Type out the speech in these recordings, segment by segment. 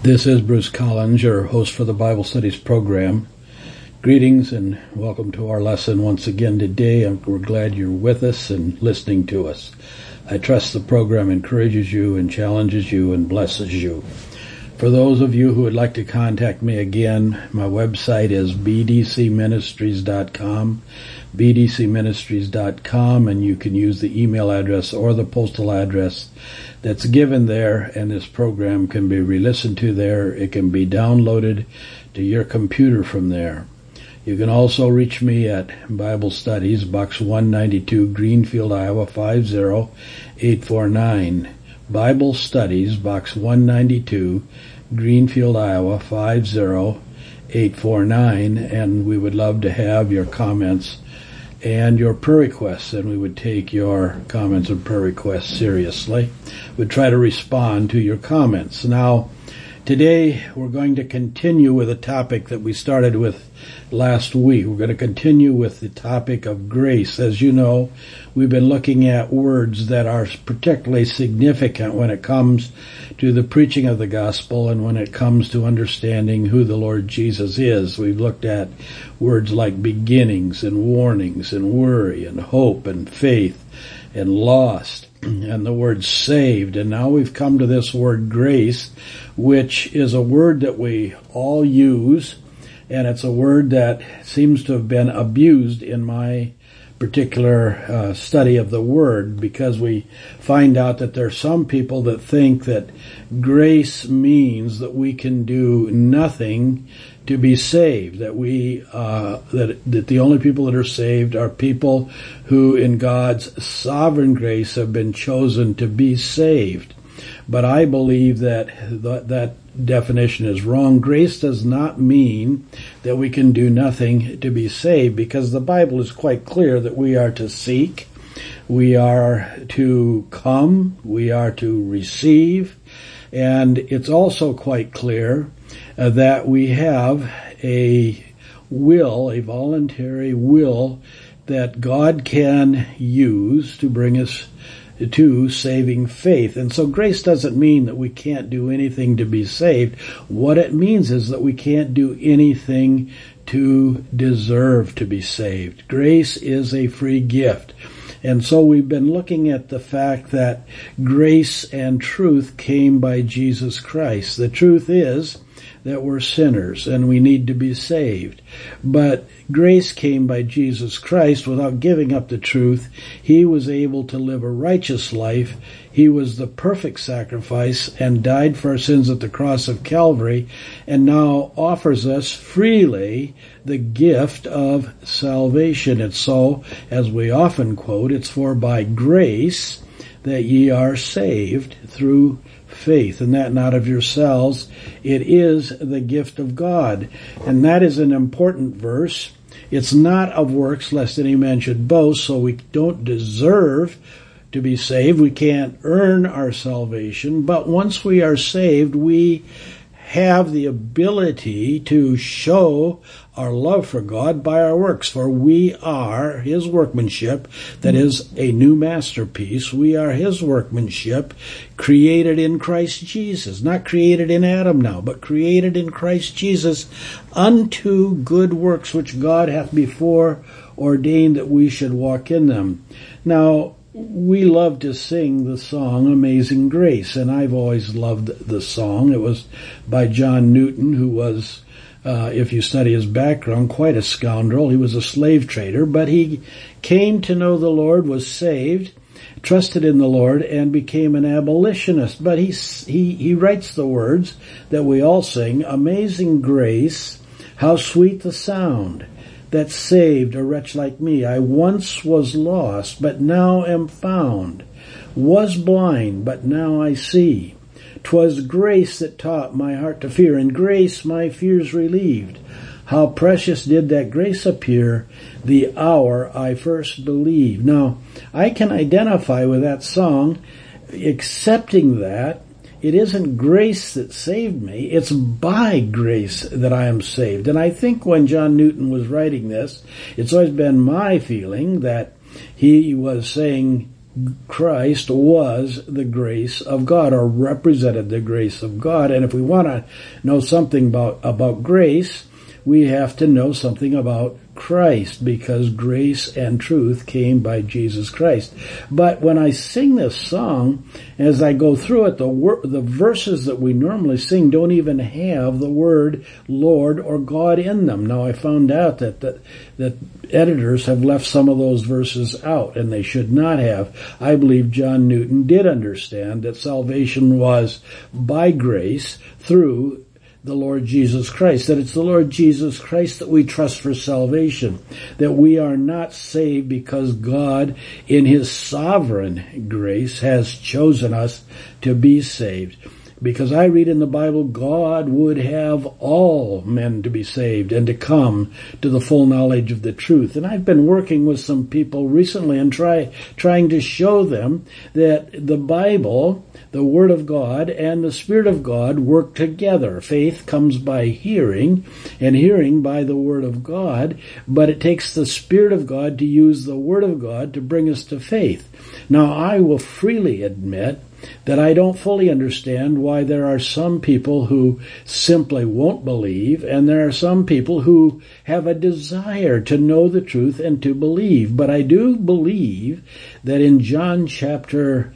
This is Bruce Collins, your host for the Bible Studies program. Greetings and welcome to our lesson once again today. We're glad you're with us and listening to us. I trust the program encourages you and challenges you and blesses you. For those of you who would like to contact me again, my website is bdcministries.com, bdcministries.com, and you can use the email address or the postal address that's given there, and this program can be re-listened to there. It can be downloaded to your computer from there. You can also reach me at Bible Studies, Box 192, Greenfield, Iowa 50849. Bible Studies, Box 192, Greenfield, Iowa 50849, and we would love to have your comments and your prayer requests, and we would take your comments and prayer requests seriously. We'd try to respond to your comments. Now, today we're going to continue with a topic that we started with last week. We're going to continue with the topic of grace. As you know, we've been looking at words that are particularly significant when it comes to the preaching of the gospel and when it comes to understanding who the Lord Jesus is. We've looked at words like beginnings and warnings and worry and hope and faith and lost and the word saved. And now we've come to this word grace, which is a word that we all use, and it's a word that seems to have been abused in my particular study of the word, because we find out that there are some people that think that grace means that we can do nothing to be saved, that that the only people that are saved are people who in God's sovereign grace have been chosen to be saved. But I believe that that definition is wrong. Grace does not mean that we can do nothing to be saved, because the Bible is quite clear that we are to seek, we are to come, we are to receive, and it's also quite clear that we have a will, a voluntary will that God can use to bring us to saving faith. And so grace doesn't mean that we can't do anything to be saved. What it means is that we can't do anything to deserve to be saved. Grace is a free gift. And so we've been looking at the fact that grace and truth came by Jesus Christ. The truth is that we're sinners and we need to be saved. But grace came by Jesus Christ without giving up the truth. He was able to live a righteous life. He was the perfect sacrifice and died for our sins at the cross of Calvary, and now offers us freely the gift of salvation. And so, as we often quote, it's for by grace that ye are saved through faith, and that not of yourselves. It is the gift of God. And that is an important verse. It's not of works, lest any man should boast, so we don't deserve to be saved. We can't earn our salvation, but once we are saved, we have the ability to show our love for God by our works, for we are His workmanship, that is a new masterpiece. We are His workmanship, created in Christ Jesus, not created in Adam now, but created in Christ Jesus unto good works which God hath before ordained that we should walk in them. Now, we love to sing the song Amazing Grace, and I've always loved the song. It was by John Newton, who was, if you study his background, quite a scoundrel. He was a slave trader, but he came to know the Lord, was saved, trusted in the Lord, and became an abolitionist. But he writes the words that we all sing, Amazing Grace, how sweet the sound that saved a wretch like me. I once was lost, but now am found. Was blind, but now I see. 'Twas grace that taught my heart to fear, and grace my fears relieved. How precious did that grace appear the hour I first believed. Now, I can identify with that song, accepting that it isn't grace that saved me, it's by grace that I am saved. And I think when John Newton was writing this, it's always been my feeling that he was saying Christ was the grace of God, or represented the grace of God. And if we want to know something about grace, we have to know something about Christ, because grace and truth came by Jesus Christ. But when I sing this song, as I go through it, the verses that we normally sing don't even have the word Lord or God in them. Now, I found out that editors have left some of those verses out, and they should not have. I believe John Newton did understand that salvation was by grace through the Lord Jesus Christ, that it's the Lord Jesus Christ that we trust for salvation, that we are not saved because God, in His sovereign grace, has chosen us to be saved. Because I read in the Bible, God would have all men to be saved and to come to the full knowledge of the truth. And I've been working with some people recently and trying to show them that the Bible, the Word of God, and the Spirit of God work together. Faith comes by hearing, and hearing by the Word of God, but it takes the Spirit of God to use the Word of God to bring us to faith. Now, I will freely admit that I don't fully understand why there are some people who simply won't believe, and there are some people who have a desire to know the truth and to believe. But I do believe that in John chapter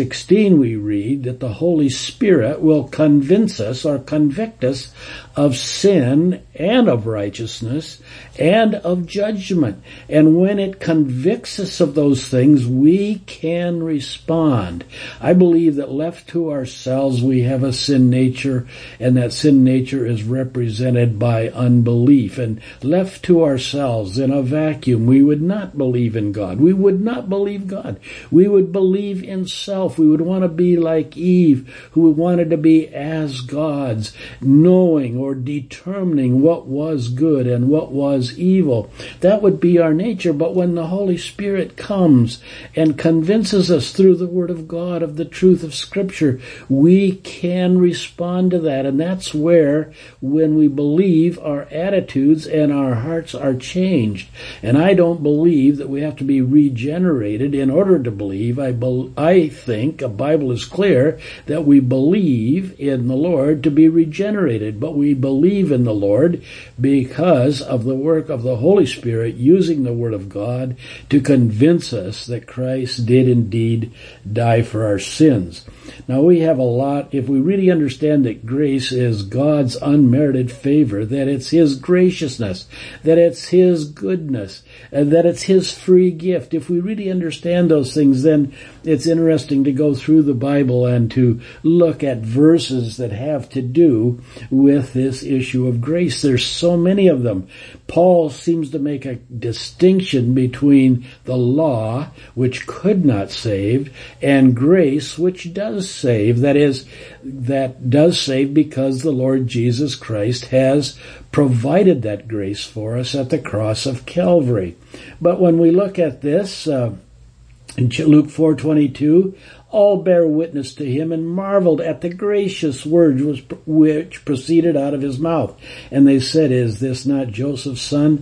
16 we read that the Holy Spirit will convince us or convict us of sin and of righteousness and of judgment. And when it convicts us of those things, we can respond. I believe that left to ourselves, we have a sin nature, and that sin nature is represented by unbelief. And left to ourselves in a vacuum, we would not believe in God. We would not believe God. We would believe in self. We would want to be like Eve, who wanted to be as gods, knowing or determining what was good and what was evil. That would be our nature. But when the Holy Spirit comes and convinces us through the Word of God of the truth of Scripture, we can respond to that. And that's where, when we believe, our attitudes and our hearts are changed. And I don't believe that we have to be regenerated in order to believe. I think the Bible is clear that we believe in the Lord to be regenerated, but we believe in the Lord because of the work of the Holy Spirit using the Word of God to convince us that Christ did indeed die for our sins. Now, we have a lot, if we really understand that grace is God's unmerited favor, that it's His graciousness, that it's His goodness, and that it's His free gift. If we really understand those things, then it's interesting to go through the Bible and to look at verses that have to do with this issue of grace. There's so many of them. Paul seems to make a distinction between the law, which could not save, and grace, which does save. That is, that does save because the Lord Jesus Christ has provided that grace for us at the cross of Calvary. But when we look at this, in Luke 4:22, all bear witness to him and marveled at the gracious words which proceeded out of his mouth. And they said, is this not Joseph's son?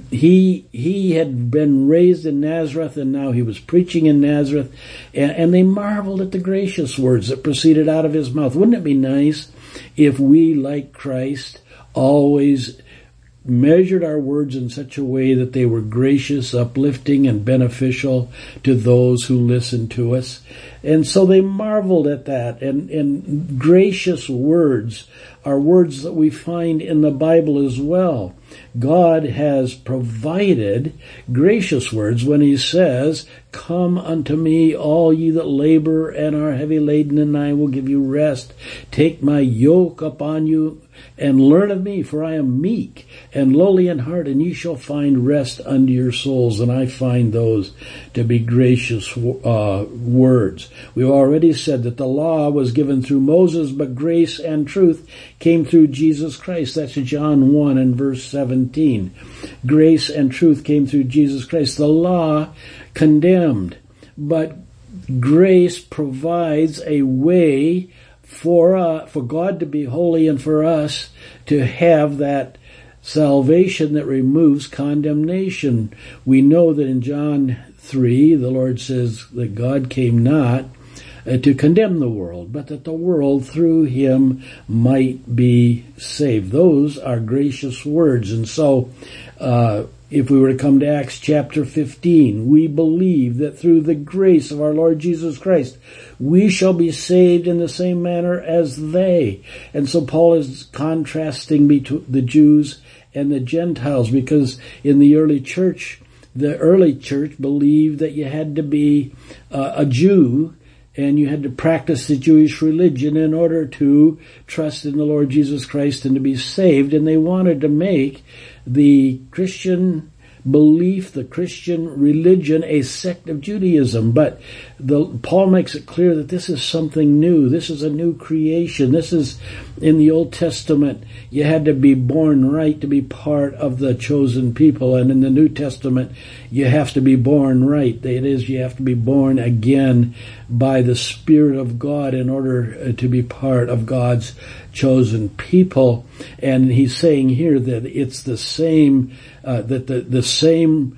He had been raised in Nazareth, and now he was preaching in Nazareth. And they marveled at the gracious words that proceeded out of his mouth. Wouldn't it be nice if we, like Christ, always measured our words in such a way that they were gracious, uplifting, and beneficial to those who listened to us? And so they marveled at that. And gracious words are words that we find in the Bible as well. God has provided gracious words when He says, come unto me, all ye that labor and are heavy laden, and I will give you rest. Take my yoke upon you and learn of me, for I am meek and lowly in heart, and ye shall find rest unto your souls. And I find those to be gracious words. We've already said that the law was given through Moses, but grace and truth came through Jesus Christ. That's John 1 and verse 17. Grace and truth came through Jesus Christ. The law condemned, but grace provides a way for God to be holy and for us to have that salvation that removes condemnation. We know that in John 3, the Lord says that God came not to condemn the world, but that the world through him might be saved. Those are gracious words. And so, if we were to come to Acts chapter 15, we believe that through the grace of our Lord Jesus Christ, we shall be saved in the same manner as they. And so Paul is contrasting between the Jews and the Gentiles, because in the early church believed that you had to be a Jew and you had to practice the Jewish religion in order to trust in the Lord Jesus Christ and to be saved. And they wanted to make the Christian belief, the Christian religion, a sect of Judaism. But Paul makes it clear that this is something new. This is a new creation. This is, in the Old Testament, you had to be born right to be part of the chosen people. And in the New Testament, you have to be born right. That is, you have to be born again by the Spirit of God in order to be part of God's chosen people. And he's saying here that it's the same, that the same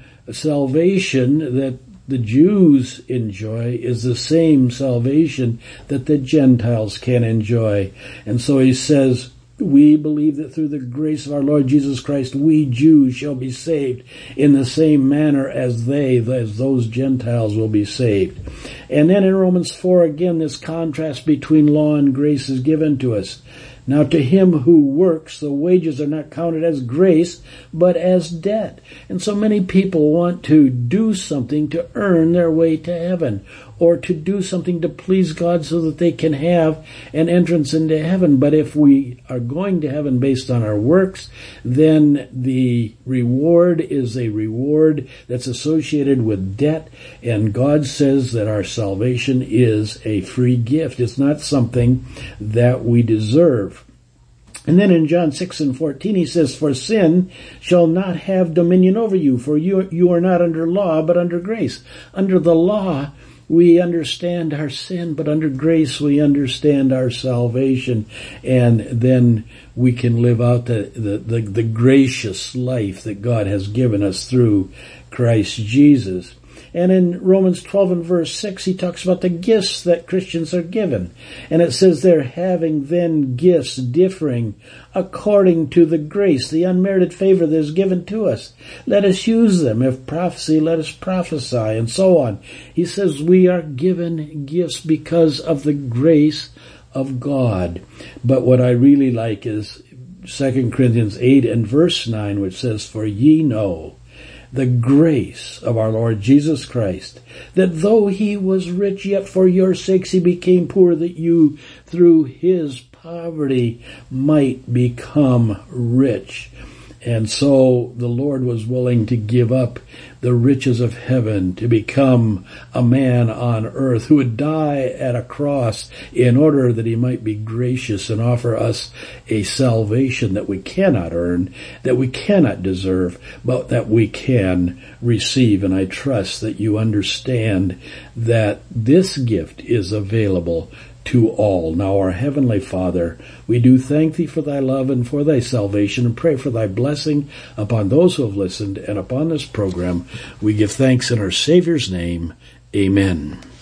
salvation that the Jews enjoy is the same salvation that the Gentiles can enjoy. And so he says, we believe that through the grace of our Lord Jesus Christ, we Jews shall be saved in the same manner as those Gentiles will be saved. And then in Romans 4, again, this contrast between law and grace is given to us. Now to him who works, the wages are not counted as grace, but as debt. And so many people want to do something to earn their way to heaven, or to do something to please God so that they can have an entrance into heaven. But if we are going to heaven based on our works, then the reward is a reward that's associated with debt. And God says that our salvation is a free gift. It's not something that we deserve. And then in John 6:14 he says, for sin shall not have dominion over you, for you are not under law, but under grace. Under the law, we understand our sin, but under grace we understand our salvation, and then we can live out the gracious life that God has given us through Christ Jesus. And in Romans 12 and verse 6, he talks about the gifts that Christians are given. And it says they're having then gifts differing according to the grace, the unmerited favor that is given to us. Let us use them. If prophecy, let us prophesy, and so on. He says we are given gifts because of the grace of God. But what I really like is 2 Corinthians 8 and verse 9, which says, for ye know the grace of our Lord Jesus Christ, that though he was rich, yet for your sakes he became poor, that you through his poverty might become rich. And so the Lord was willing to give up the riches of heaven to become a man on earth who would die at a cross in order that he might be gracious and offer us a salvation that we cannot earn, that we cannot deserve, but that we can receive. And I trust that you understand that this gift is available to all. Now, our Heavenly Father, we do thank Thee for Thy love and for Thy salvation, and pray for Thy blessing upon those who have listened and upon this program. We give thanks in our Savior's name. Amen.